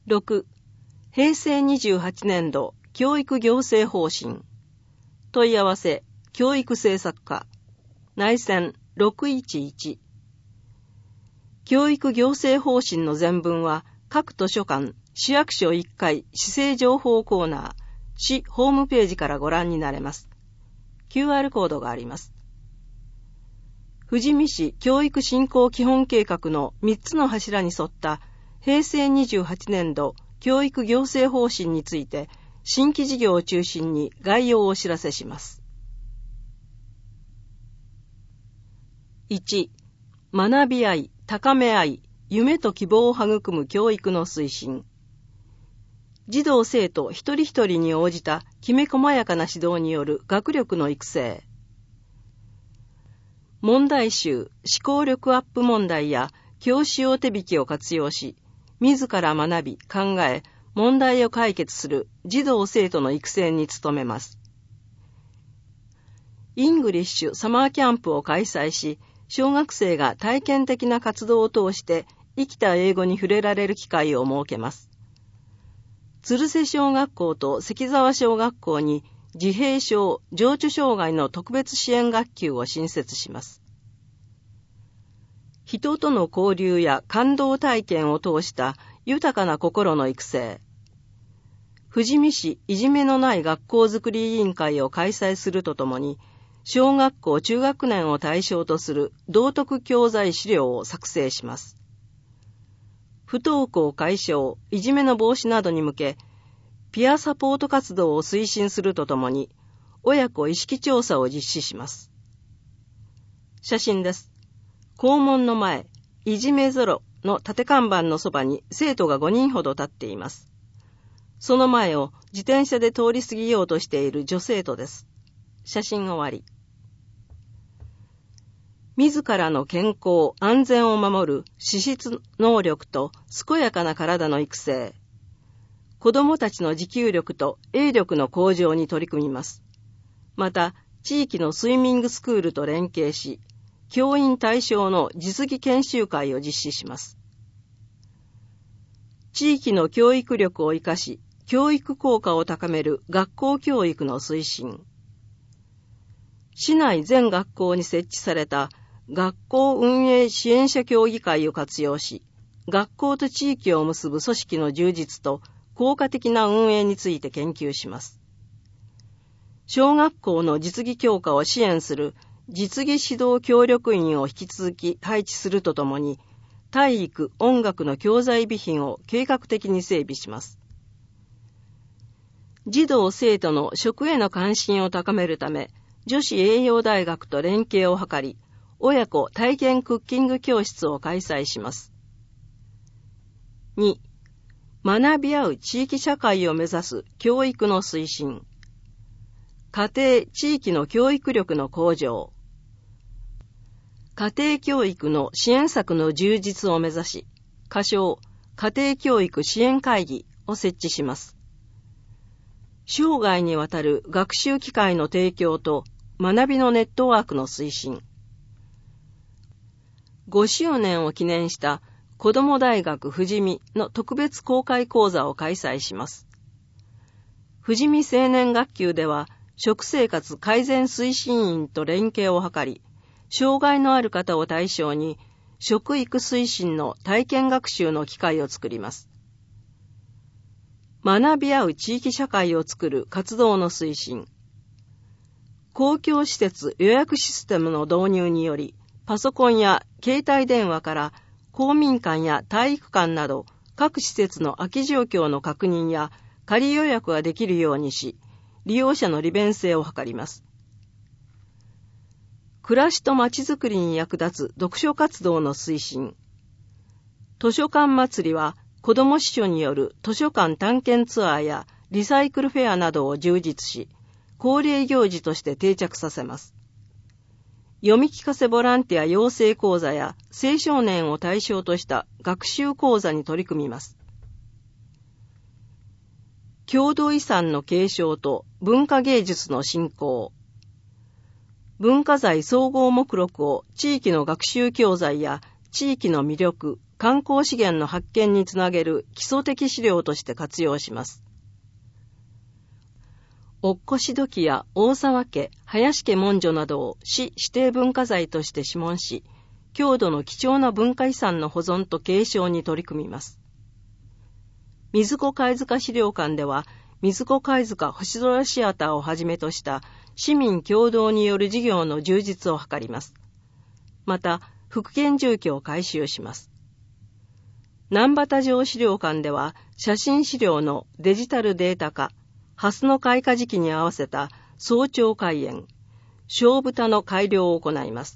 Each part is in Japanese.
6. 平成28年度教育行政方針。問い合わせ、教育政策課。内線611。教育行政方針の全文は、各図書館、市役所1階市政情報コーナー、市ホームページからご覧になれます。QR コードがあります。富士見市教育振興基本計画の3つの柱に沿った平成28年度教育行政方針について新規事業を中心に概要をお知らせします。1. 学び合い、高め合い、夢と希望を育む教育の推進。児童生徒一人一人に応じたきめ細やかな指導による学力の育成。問題集、思考力アップ問題や教師用手引きを活用し、自ら学び、考え、問題を解決する児童生徒の育成に努めます。イングリッシュサマーキャンプを開催し、小学生が体験的な活動を通して生きた英語に触れられる機会を設けます。鶴瀬小学校と関沢小学校に自閉症、情緒障害の特別支援学級を新設します。人との交流や感動体験を通した豊かな心の育成。富士見市いじめのない学校づくり委員会を開催するとともに、小学校中学年を対象とする道徳教材資料を作成します。不登校解消、いじめの防止などに向け、ピアサポート活動を推進するとともに、親子意識調査を実施します。写真です。校門の前、いじめゼロの縦看板のそばに生徒が5人ほど立っています。その前を自転車で通り過ぎようとしている女生徒です。写真終わり。自らの健康、安全を守る資質能力と健やかな体の育成。子どもたちの持久力と英力の向上に取り組みます。また、地域のスイミングスクールと連携し、教員対象の実技研修会を実施します。地域の教育力を生かし、教育効果を高める学校教育の推進。市内全学校に設置された学校運営支援者協議会を活用し、学校と地域を結ぶ組織の充実と効果的な運営について研究します。小学校の実技強化を支援する実技指導協力員を引き続き配置するとともに、体育・音楽の教材備品を計画的に整備します。児童生徒の食への関心を高めるため、女子栄養大学と連携を図り、親子体験クッキング教室を開催します。2. 学び合う地域社会を目指す教育の推進。家庭・地域の教育力の向上。家庭教育の支援策の充実を目指し、仮称家庭教育支援会議を設置します。生涯にわたる学習機会の提供と学びのネットワークの推進。5周年を記念した子ども大学富士見の特別公開講座を開催します。富士見青年学級では食生活改善推進員と連携を図り、障害のある方を対象に食育推進の体験学習の機会を作ります。学び合う地域社会を作る活動の推進。公共施設予約システムの導入により、パソコンや携帯電話から公民館や体育館など各施設の空き状況の確認や仮予約ができるようにし、利用者の利便性を図ります。暮らしとまちづくりに役立つ読書活動の推進。図書館祭りは子ども司書による図書館探検ツアーやリサイクルフェアなどを充実し、恒例行事として定着させます。読み聞かせボランティア養成講座や青少年を対象とした学習講座に取り組みます。郷土遺産の継承と文化芸術の振興。文化財総合目録を地域の学習教材や地域の魅力、 観光資源の発見につなげる基礎的資料として活用します。乙越土器や大沢家、林家文書などを市指定文化財として諮問し、郷土の貴重な文化遺産の保存と継承に取り組みます。水子貝塚資料館では、水子貝塚星空シアターをはじめとした市民共同による事業の充実を図ります。また、復元住居を改修します。南畑城資料館では、写真資料のデジタルデータ化、蓮の開花時期に合わせた早朝開園、小豚の改良を行います。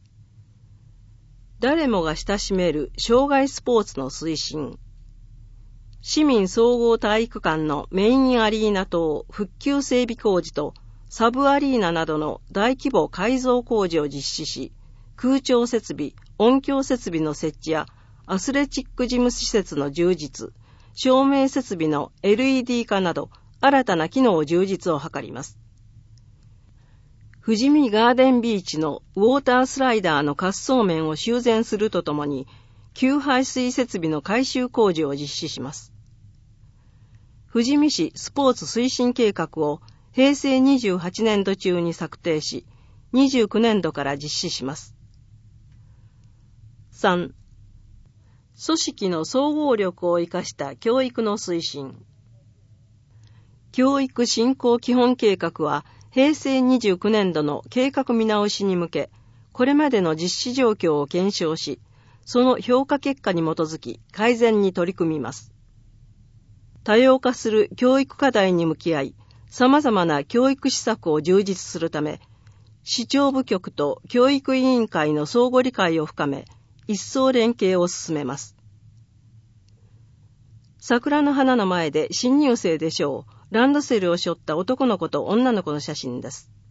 誰もが親しめる障害スポーツの推進。市民総合体育館のメインアリーナ等復旧整備工事とサブアリーナなどの大規模改造工事を実施し、空調設備、音響設備の設置やアスレチック事務施設の充実、照明設備の LED 化など、新たな機能充実を図ります。富士見ガーデンビーチのウォータースライダーの滑走面を修繕するとともに、給排水設備の改修工事を実施します。富士見市スポーツ推進計画を平成28年度中に策定し、29年度から実施します。3. 組織の総合力を生かした教育の推進。教育振興基本計画は平成29年度の計画見直しに向け、これまでの実施状況を検証し、その評価結果に基づき改善に取り組みます。多様化する教育課題に向き合い、様々な教育施策を充実するため、市長部局と教育委員会の相互理解を深め、一層連携を進めます。桜の花の前で新入生でしょう。ランドセルを背負った男の子と女の子の写真です。